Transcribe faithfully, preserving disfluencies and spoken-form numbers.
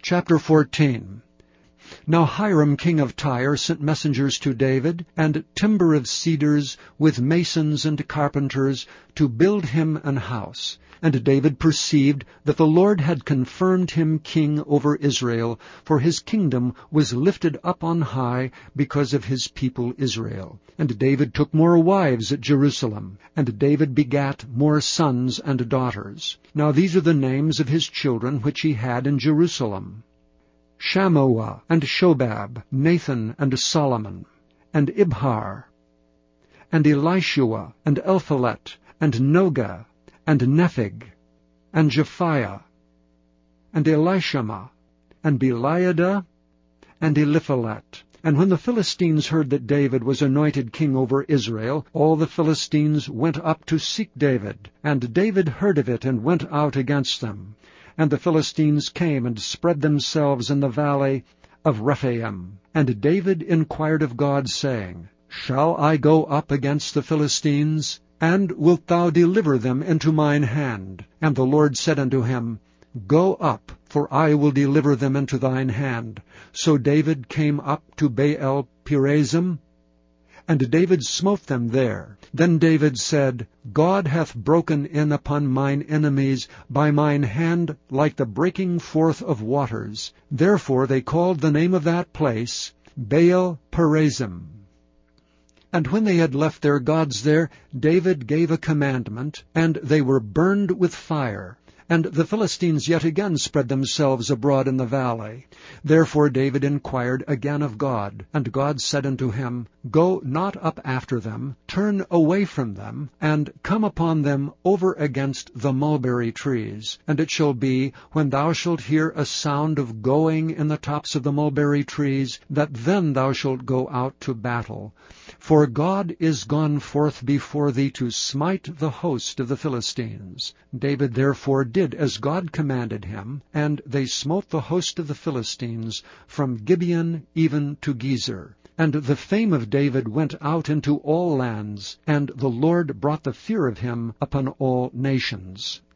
Chapter fourteen. Now Hiram king of Tyre sent messengers to David, and timber of cedars, with masons and carpenters, to build him an house. And David perceived that the Lord had confirmed him king over Israel, for his kingdom was lifted up on high because of his people Israel. And David took more wives at Jerusalem, and David begat more sons and daughters. Now these are the names of his children which he had in Jerusalem: Shammua, and Shobab, Nathan, and Solomon, and Ibhar, and Elishua, and Elphalet, and Nogah, and Nepheg, and Japhiah, and Elishama, and Beliada, and Eliphalet. And when the Philistines heard that David was anointed king over Israel, all the Philistines went up to seek David. And David heard of it, and went out against them. And the Philistines came and spread themselves in the valley of Rephaim. And David inquired of God, saying, Shall I go up against the Philistines? And wilt thou deliver them into mine hand? And the Lord said unto him, Go up, for I will deliver them into thine hand. So David came up to Baal Perazim, and David smote them there. Then David said, God hath broken in upon mine enemies by mine hand like the breaking forth of waters. Therefore they called the name of that place Baal Perazim. And when they had left their gods there, David gave a commandment, and they were burned with fire. And the Philistines yet again spread themselves abroad in the valley. Therefore David inquired again of God. And God said unto him, Go not up after them, turn away from them, and come upon them over against the mulberry trees. And it shall be, when thou shalt hear a sound of going in the tops of the mulberry trees, that then thou shalt go out to battle. For God is gone forth before thee to smite the host of the Philistines. David therefore did as God commanded him, and they smote the host of the Philistines from Gibeon even to Gezer. And the fame of David went out into all lands, and the Lord brought the fear of him upon all nations.